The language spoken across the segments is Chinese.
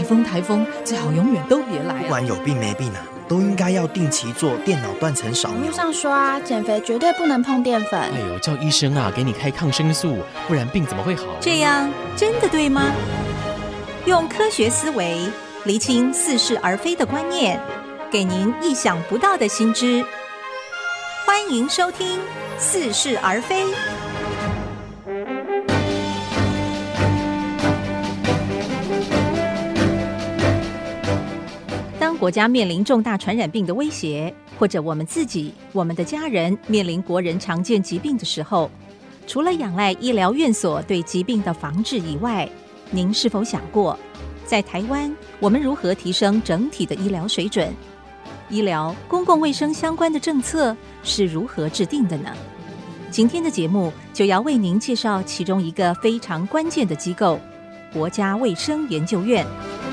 风，最好永远都别来不管有病没病都应该要定期做电脑断层扫描。 网络上说减肥绝对不能碰淀粉。 哎呦，叫医生给你开抗生素，不然病怎么会好？ 这样真的对吗？用科学思维厘清似是而非的观念，给您意想不到的新知。欢迎收听似是而非。当国家面临重大传染病的威胁，或者我们自己、我们的家人面临国人常见疾病的时候，除了仰赖医疗院所对疾病的防治以外，您是否想过，在台湾我们如何提升整体的医疗水准？医疗、公共卫生相关的政策是如何制定的呢？今天的节目就要为您介绍其中一个非常关键的机构——国家卫生研究院。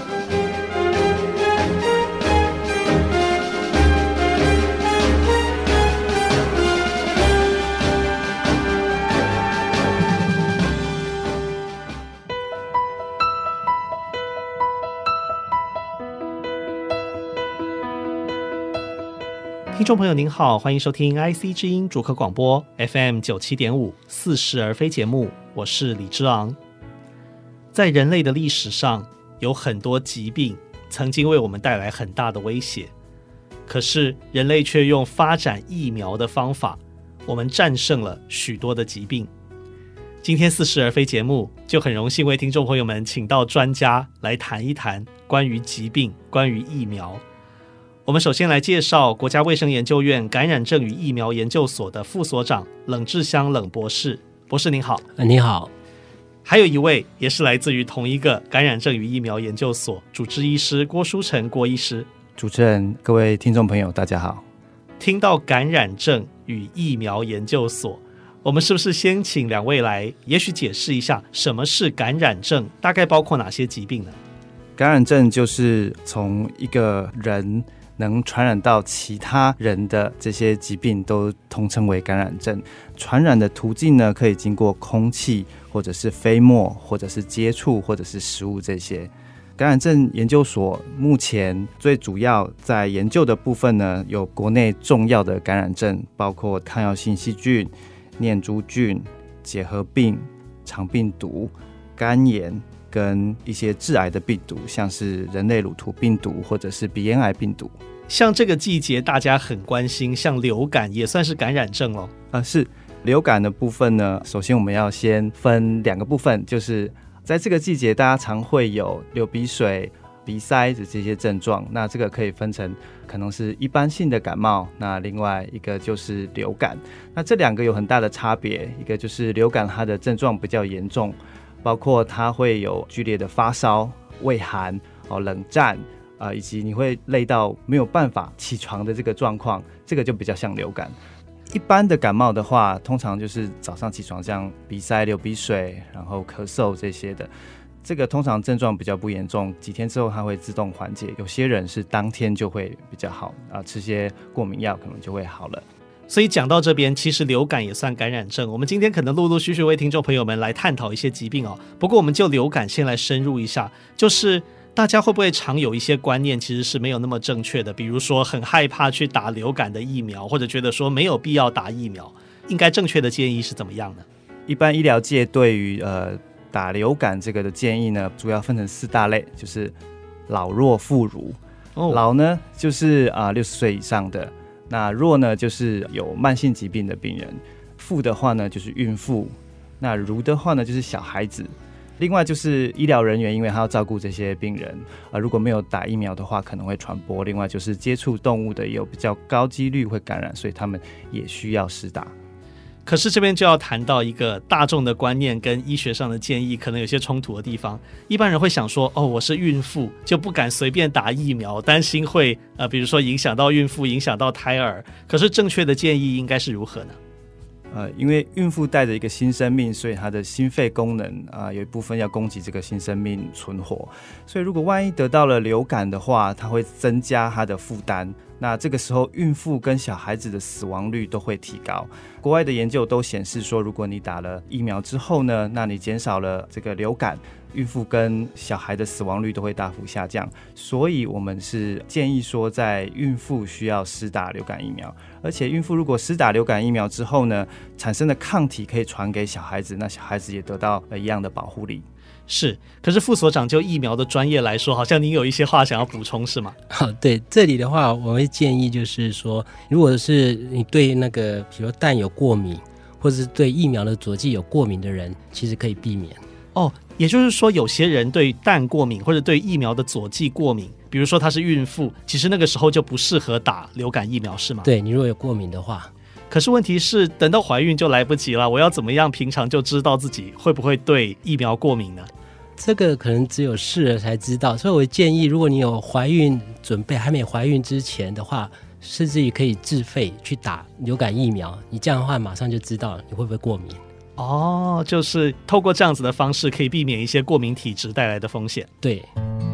听众朋友您好，欢迎收听 IC 之音竹科广播 FM 97.5似是而非节目，我是李之昂。在人类的历史上，有很多疾病曾经为我们带来很大的威胁，可是人类却用发展疫苗的方法，我们战胜了许多的疾病。今天似是而非节目就很荣幸为听众朋友们请到专家来谈一谈关于疾病，关于疫苗。我们首先来介绍国家卫生研究院感染症与疫苗研究所的副所长冷志香冷博士。博士您好。 你好。 还有一位也是来自于同一个感染症与疫苗研究所主治医师郭书成郭医师。 主持人，各位听众朋友大家好。 听到感染症与疫苗研究所，我们是不是先请两位来也许解释一下什么是感染症，大概包括哪些疾病呢？ 感染症就是从一个人能传染到其他人的这些疾病都统称为感染症。传染的途径呢，可以经过空气或者是飞沫或者是接触或者是食物这些。感染症研究所目前最主要在研究的部分呢，有国内重要的感染症，包括抗药性细菌、念珠菌、结核病、肠病毒、肝炎跟一些致癌的病毒，像是人类乳头病毒或者是鼻咽癌病毒。 像这个季节大家很关心，像流感也算是感染症咯。 是流感的部分呢，首先我们要先分两个部分，就是在这个季节大家常会有流鼻水、鼻塞的这些症状，那这个可以分成可能是一般性的感冒，那另外一个就是流感。那这两个有很大的差别，一个就是流感它的症状比较严重，包括它会有剧烈的发烧、畏寒、冷战以及你会累到没有办法起床的这个状况，这个就比较像流感。一般的感冒的话，通常就是早上起床像鼻塞、流鼻水，然后咳嗽这些的，这个通常症状比较不严重，几天之后它会自动缓解，有些人是当天就会比较好吃些过敏药可能就会好了。 所以讲到这边，其实流感也算感染症。我们今天可能陆陆续续为听众朋友们来探讨一些疾病不过我们就流感先来深入一下，就是大家会不会常有一些观念其实是没有那么正确的，比如说很害怕去打流感的疫苗，或者觉得说没有必要打疫苗，应该正确的建议是怎么样呢？ 一般医疗界对于打流感这个的建议呢，主要分成4大类，就是老弱妇孺。老呢就是60岁以上的，那弱呢就是有慢性疾病的病人，妇的话呢就是孕妇，那孺的话呢就是小孩子。另外就是医疗人员，因为他要照顾这些病人如果没有打疫苗的话可能会传播。另外就是接触动物的也有比较高几率会感染，所以他们也需要施打。 可是这边就要谈到一个大众的观念跟医学上的建议可能有些冲突的地方。一般人会想说我是孕妇就不敢随便打疫苗，担心会比如说影响到孕妇，影响到胎儿。可是正确的建议应该是如何呢？ 因为孕妇带着一个新生命，所以她的心肺功能有一部分要供给这个新生命存活，所以如果万一得到了流感的话，它会增加她的负担， 那这个时候孕妇跟小孩子的死亡率都会提高。国外的研究都显示说，如果你打了疫苗之后呢，那你减少了这个流感，孕妇跟小孩的死亡率都会大幅下降。所以我们是建议说，在孕妇需要施打流感疫苗，而且孕妇如果施打流感疫苗之后呢，产生的抗体可以传给小孩子，那小孩子也得到一样的保护力。 是，可是副所长就疫苗的专业来说，好像您有一些话想要补充是吗？ 对，这里的话我会建议就是说，如果是你对那个比如蛋有过敏，或者是对疫苗的佐剂有过敏的人，其实可以避免。 也就是说有些人对蛋过敏或者对疫苗的佐剂过敏，比如说她是孕妇，其实那个时候就不适合打流感疫苗是吗？ 对，你如果有过敏的话。 可是问题是等到怀孕就来不及了，我要怎么样平常就知道自己会不会对疫苗过敏呢？ 这个可能只有试了才知道，所以我建议如果你有怀孕准备还没怀孕之前的话，甚至于可以自费去打流感疫苗，你这样的话马上就知道你会不会过敏。 就是透过这样子的方式可以避免一些过敏体质带来的风险。 对。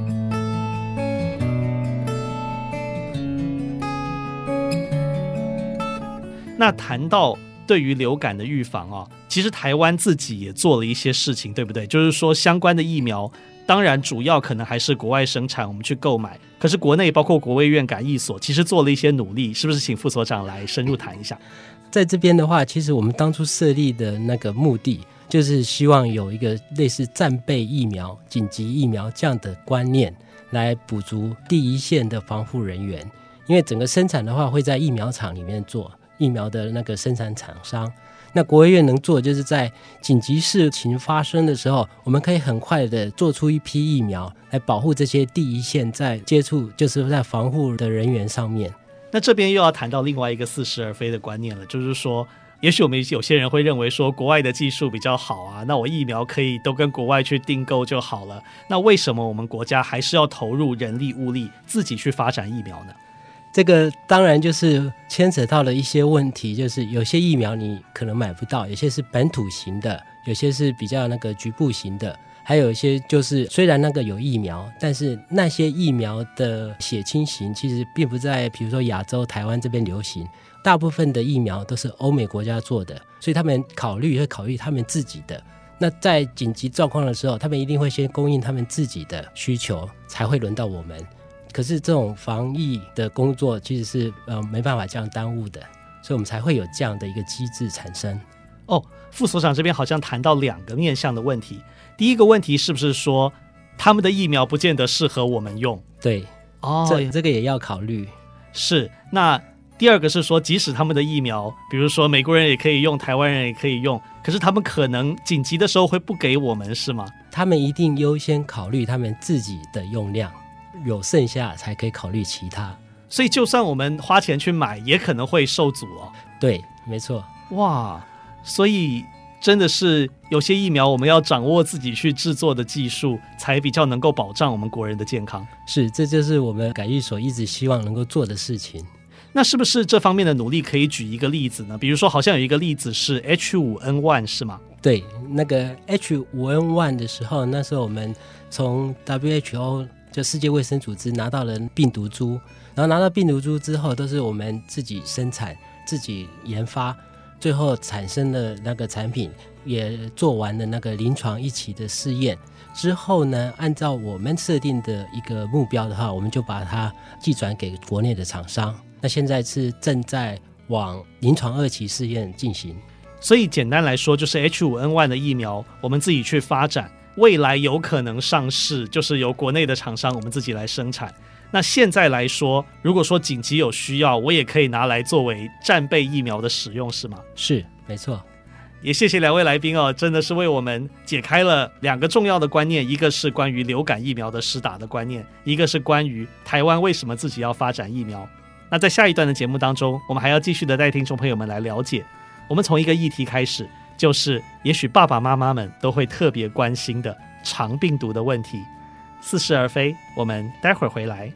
那谈到对于流感的预防其实台湾自己也做了一些事情，对不对？就是说相关的疫苗当然主要可能还是国外生产，我们去购买，可是国内包括国卫院感疫所其实做了一些努力，是不是请副所长来深入谈一下？ 在这边的话，其实我们当初设立的那个目的就是希望有一个类似战备疫苗、紧急疫苗这样的观念，来补足第一线的防护人员。因为整个生产的话会在疫苗厂里面做，疫苗的那个生产厂商，那国卫院能做就是在紧急事情发生的时候，我们可以很快的做出一批疫苗来保护这些第一线在接触就是在防护的人员上面。 那这边又要谈到另外一个似是而非的观念了，就是说也许我们有些人会认为说国外的技术比较好啊，那我疫苗可以都跟国外去订购就好了，那为什么我们国家还是要投入人力物力自己去发展疫苗呢？ 这个当然就是牵扯到了一些问题，就是有些疫苗你可能买不到，有些是本土型的，有些是比较那个局部型的，还有一些就是虽然那个有疫苗，但是那些疫苗的血清型其实并不在比如说亚洲台湾这边流行，大部分的疫苗都是欧美国家做的，所以他们会考虑他们自己的，那在紧急状况的时候他们一定会先供应他们自己的需求，才会轮到我们。可是这种防疫的工作其实是没办法这样耽误的，所以我们才会有这样的一个机制产生。 副所长这边好像谈到两个面向的问题，第一个问题是不是说他们的疫苗不见得适合我们用？ 对，这个也要考虑。 是，那第二个是说即使他们的疫苗比如说美国人也可以用，台湾人也可以用，可是他们可能紧急的时候会不给我们是吗？ 他们一定优先考虑他们自己的用量，有剩下才可以考虑其他， 所以就算我们花钱去买也可能会受阻对，没错。 哇，所以真的是有些疫苗我们要掌握自己去制作的技术，才比较能够保障我们国人的健康。 是，这就是我们感疫所一直希望能够做的事情。 那是不是这方面的努力可以举一个例子呢？比如说好像有一个例子是 H5N1 是吗？ 对，那个 H5N1 的时候，那时候我们从 WHO 就世界卫生组织拿到了病毒株，然后拿到病毒株之后都是我们自己生产自己研发，最后产生了那个产品，也做完了那个临床一期的试验之后呢，按照我们设定的一个目标的话，我们就把它寄转给国内的厂商，那现在是正在往临床2期试验进行。 所以简单来说就是 H5N1 的疫苗我们自己去发展，未来有可能上市，就是由国内的厂商我们自己来生产。那现在来说，如果说紧急有需要，我也可以拿来作为战备疫苗的使用是吗？ 是，没错。 也谢谢两位来宾真的是为我们解开了两个重要的观念，一个是关于流感疫苗的施打的观念，一个是关于台湾为什么自己要发展疫苗。那在下一段的节目当中，我们还要继续的带听众朋友们来了解，我们从一个议题开始，就是也许爸爸妈妈们都会特别关心的肠病毒的问题。似是而非，我们待会儿回来。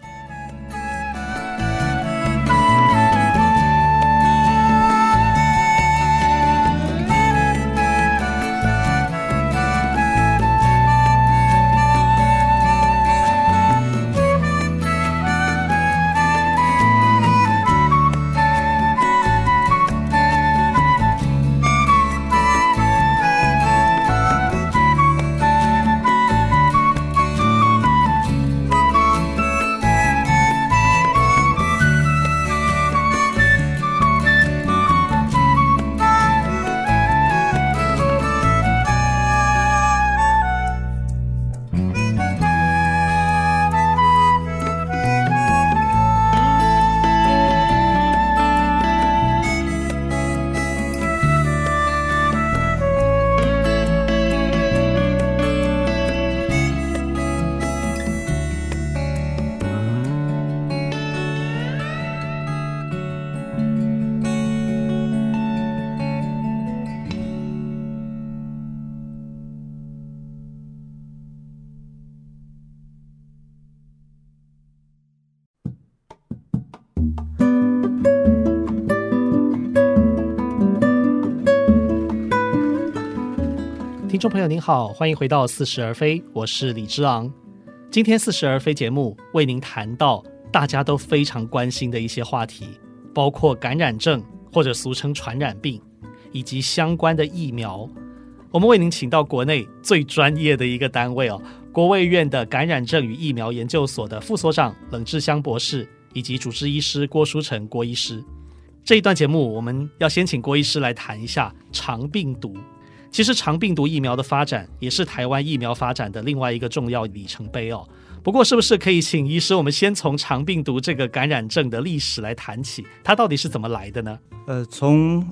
听众朋友您好，欢迎回到似是而非，我是李之昂。今天似是而非节目为您谈到大家都非常关心的一些话题，包括感染症或者俗称传染病，以及相关的疫苗。我们为您请到国内最专业的一个单位国卫院的感染症与疫苗研究所的副所长冷志香博士，以及主治医师郭书成郭医师。这一段节目我们要先请郭医师来谈一下肠病毒。其实肠病毒疫苗的发展也是台湾疫苗发展的另外一个重要里程碑不过是不是可以请医师我们先从肠病毒这个感染症的历史来谈起，它到底是怎么来的呢？ 从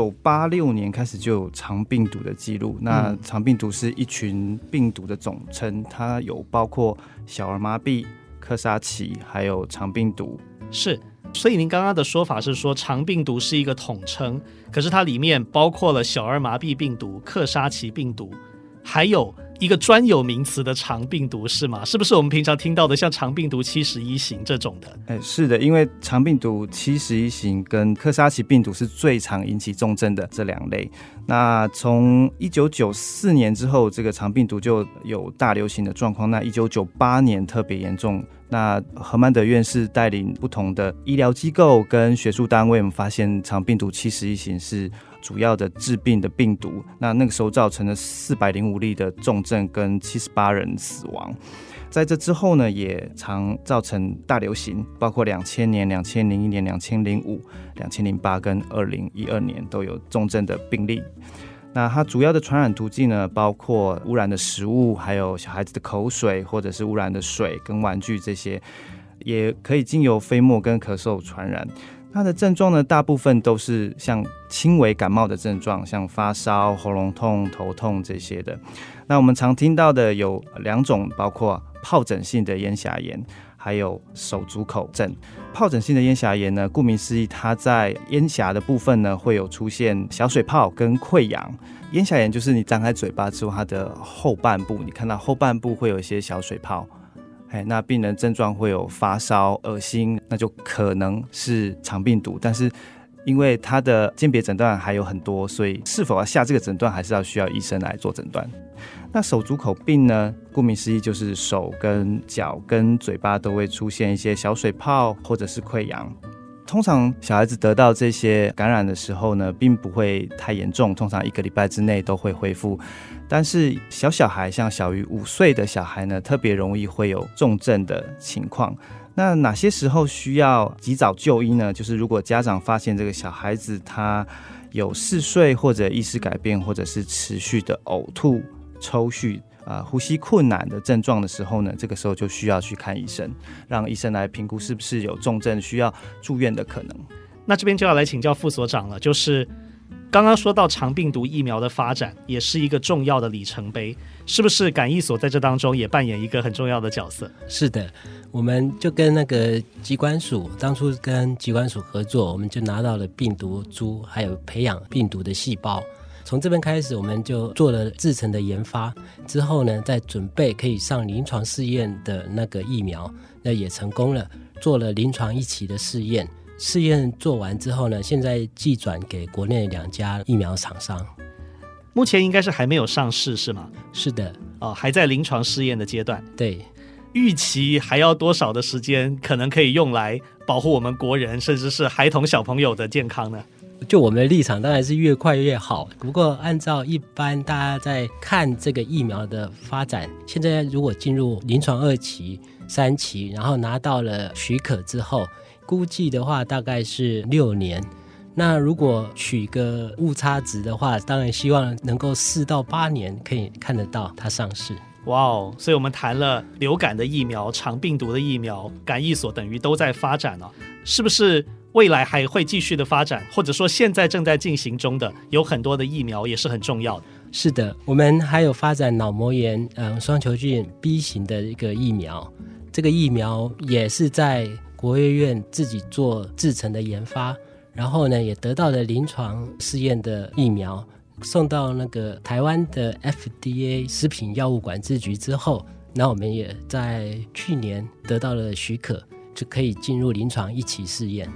1986年开始就有肠病毒的记录。那肠病毒是一群病毒的总称，它有包括小儿麻痹、克沙奇还有肠病毒。 是，所以您刚刚的说法是说肠病毒是一个统称，可是它里面包括了小儿麻痹病毒、克沙奇病毒，还有一个专有名词的肠病毒，是吗？是不是我们平常听到的像肠病毒71型这种的？ 是的，因为肠病毒71型跟克沙奇病毒是最常引起重症的这两类。那从1994年之后，这个肠病毒就有大流行的状况。那1998年特别严重。那何曼德院士带领不同的医疗机构跟学术单位，我们发现肠病毒71型是主要的致病的病毒。那个时候造成了405例的重症跟78人死亡。在这之后呢，也常造成大流行，包括2000年、2001年、2005、2008跟2012年都有重症的病例。那它主要的传染途径呢，包括污染的食物，还有小孩子的口水，或者是污染的水跟玩具，这些也可以经由飞沫跟咳嗽传染。它的症状呢，大部分都是像轻微感冒的症状，像发烧、喉咙痛、头痛这些的。那我们常听到的有2种，包括疱疹性的咽峡炎，还有手足口症。疱疹性的咽峡炎呢，顾名思义，它在咽峡的部分呢会有出现小水泡跟溃疡。咽峡炎就是你张开嘴巴之后，它的后半部，你看到后半部会有一些小水泡。那病人症状会有发烧、恶心，那就可能是肠病毒。但是因为它的鉴别诊断还有很多，所以是否要下这个诊断，还是要需要医生来做诊断。那手足口病呢，顾名思义就是手跟脚跟嘴巴都会出现一些小水泡或者是溃疡。通常小孩子得到这些感染的时候呢，并不会太严重，通常1个礼拜之内都会恢复。但是小孩像小于5岁的小孩呢，特别容易会有重症的情况。那哪些时候需要及早就医呢？就是如果家长发现这个小孩子他有嗜睡或者意识改变，或者是持续的呕吐、抽搐、呼吸困难的症状的时候呢，这个时候就需要去看医生，让医生来评估是不是有重症需要住院的可能。 那这边就要来请教副所长了，就是刚刚说到肠病毒疫苗的发展也是一个重要的里程碑，是不是感疫所在这当中也扮演一个很重要的角色？ 是的，我们就跟那个疾管署，当初跟疾管署合作，我们就拿到了病毒株，还有培养病毒的细胞。从这边开始，我们就做了制程的研发，之后呢，再准备可以上临床试验的那个疫苗，那也成功了，做了临床1期的试验。试验做完之后呢，现在寄转给国内2家疫苗厂商。 目前应该是还没有上市是吗？ 是的。 还在临床试验的阶段。 对。 预期还要多少的时间可能可以用来保护我们国人甚至是孩童小朋友的健康呢？ 就我们的立场当然是越快越好，不过按照一般大家在看这个疫苗的发展，现在如果进入临床2期、3期，然后拿到了许可之后，估计的话大概是6年。那如果取个误差值的话，当然希望能够4到8年可以看得到它上市。 哇哦！所以我们谈了流感的疫苗、肠病毒的疫苗，感疫所等于都在发展是不是未来还会继续的发展，或者说现在正在进行中的有很多的疫苗也是很重要的？ 是的，我们还有发展脑膜炎双球菌 B 型的一个疫苗，这个疫苗也是在国卫院自己做制程的研发，然后呢也得到了临床试验的疫苗，送到那个台湾的 FDA 食品药物管制局之后，那我们也在去年得到了许可，就可以进入临床1期试验。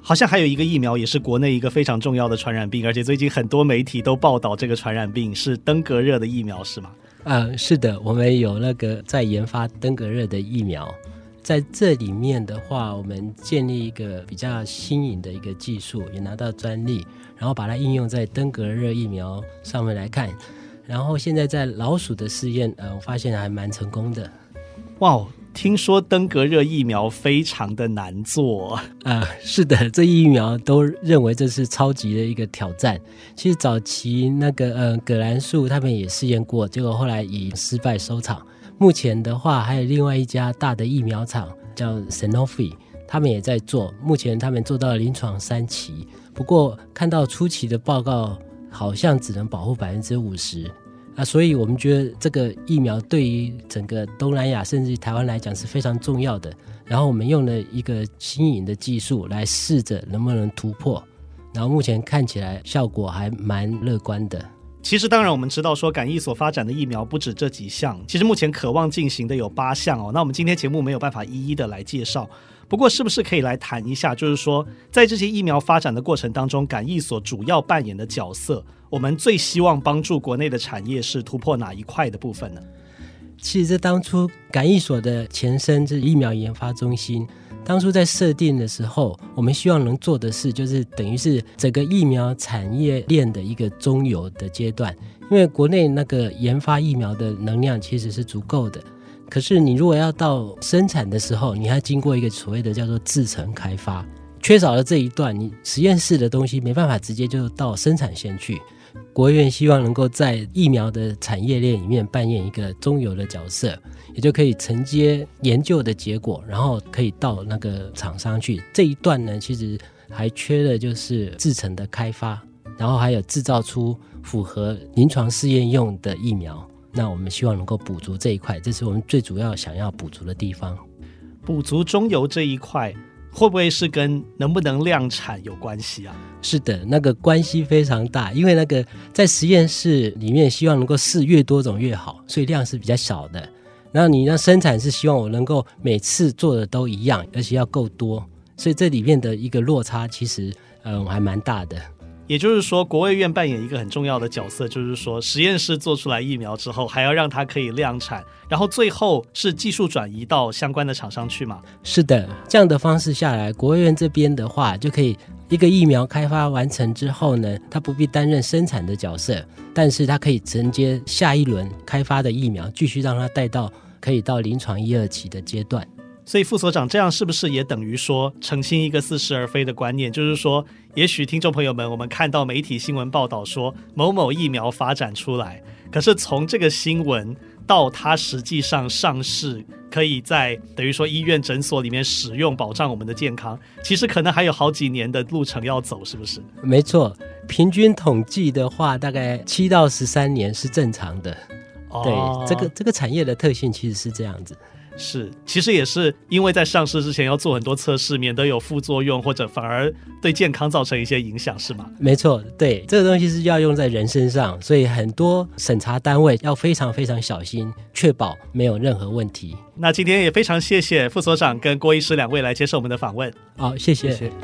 好像还有一个疫苗也是国内一个非常重要的传染病，而且最近很多媒体都报道这个传染病是登革热的疫苗，是吗？ 是的，我们有那个在研发登革热的疫苗。在这里面的话，我们建立一个比较新颖的一个技术，也拿到专利，然后把它应用在登革热疫苗上面来看。然后现在在老鼠的试验，我发现还蛮成功的。 哇，听说登革热疫苗非常的难做。 是的，这疫苗都认为这是超级的一个挑战。其实早期那个葛兰素他们也试验过，结果后来以失败收场。目前的话，还有另外一家大的疫苗厂叫 Sanofi， 他们也在做，目前他们做到了临床3期，不过看到初期的报告好像只能保护 50%。所以我们觉得这个疫苗对于整个东南亚甚至台湾来讲是非常重要的。然后我们用了一个新颖的技术来试着能不能突破，然后目前看起来效果还蛮乐观的。 其实当然我们知道说感疫所发展的疫苗不止这几项，其实目前可望进行的有8项那我们今天节目没有办法一一的来介绍，不过是不是可以来谈一下，就是说在这些疫苗发展的过程当中，感疫所主要扮演的角色，我们最希望帮助国内的产业是突破哪一块的部分呢？ 其实这当初感疫所的前身是疫苗研发中心，当初在设定的时候，我们希望能做的事就是等于是整个疫苗产业链的一个中游的阶段，因为国内那个研发疫苗的能量其实是足够的，可是你如果要到生产的时候，你还经过一个所谓的叫做制程开发，缺少了这一段，你实验室的东西没办法直接就到生产线去。国务院希望能够在疫苗的产业链里面扮演一个中游的角色，也就可以承接研究的结果，然后可以到那个厂商去。这一段呢，其实还缺的就是制程的开发，然后还有制造出符合临床试验用的疫苗。那我们希望能够补足这一块，这是我们最主要想要补足的地方。 补足中游这一块会不会是跟能不能量产有关系啊？ 是的，那个关系非常大，因为那个在实验室里面希望能够试越多种越好，所以量是比较小的。然后你那生产是希望我能够每次做的都一样，而且要够多，所以这里面的一个落差其实还蛮大的。 也就是说国卫院扮演一个很重要的角色，就是说实验室做出来疫苗之后还要让它可以量产，然后最后是技术转移到相关的厂商去吗？ 是的，这样的方式下来，国卫院这边的话就可以一个疫苗开发完成之后呢，它不必担任生产的角色，但是它可以承接下一轮开发的疫苗，继续让它带到可以到临床1、2期的阶段。 所以副所长，这样是不是也等于说澄清一个似是而非的观念，就是说也许听众朋友们我们看到媒体新闻报道说某某疫苗发展出来，可是从这个新闻到它实际上上市，可以在等于说医院诊所里面使用保障我们的健康，其实可能还有好几年的路程要走，是不是？ 没错，平均统计的话大概7到13年是正常的。对，这个产业的特性其实是这样子。 是，其实也是因为在上市之前要做很多测试，免得有副作用或者反而对健康造成一些影响，是吗？ 没错，对，这个东西是要用在人身上，所以很多审查单位要非常非常小心，确保没有任何问题。 那今天也非常谢谢副所长跟郭医师2位来接受我们的访问。 好，谢谢。 谢谢。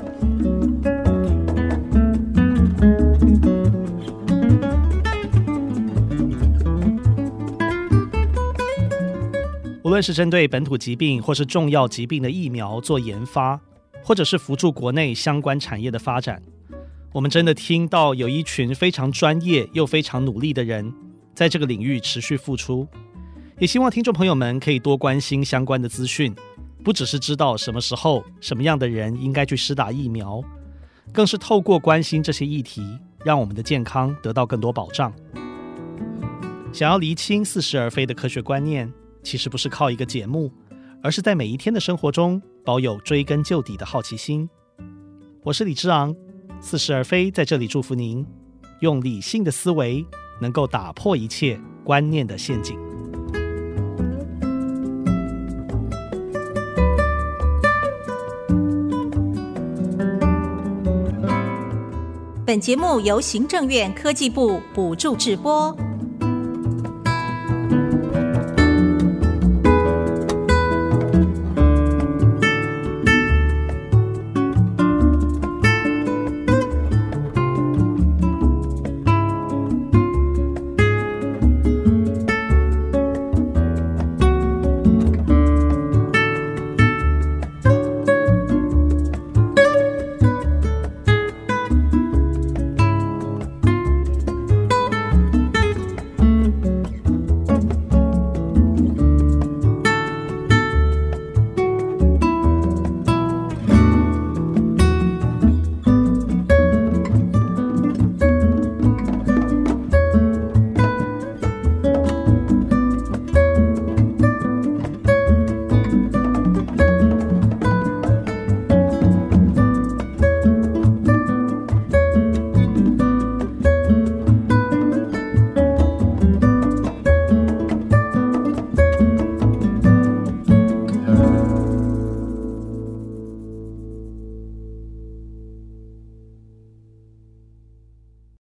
无论是针对本土疾病或是重要疾病的疫苗做研发，或者是扶助国内相关产业的发展，我们真的听到有一群非常专业又非常努力的人在这个领域持续付出。也希望听众朋友们可以多关心相关的资讯，不只是知道什么时候什么样的人应该去施打疫苗，更是透过关心这些议题，让我们的健康得到更多保障。想要厘清似是而非的科学观念，其实不是靠一个节目，而是在每一天的生活中保有追根究底的好奇心。我是李之昂，似是而非在这里祝福您，用理性的思维能够打破一切观念的陷阱。 本节目由行政院科技部补助制播。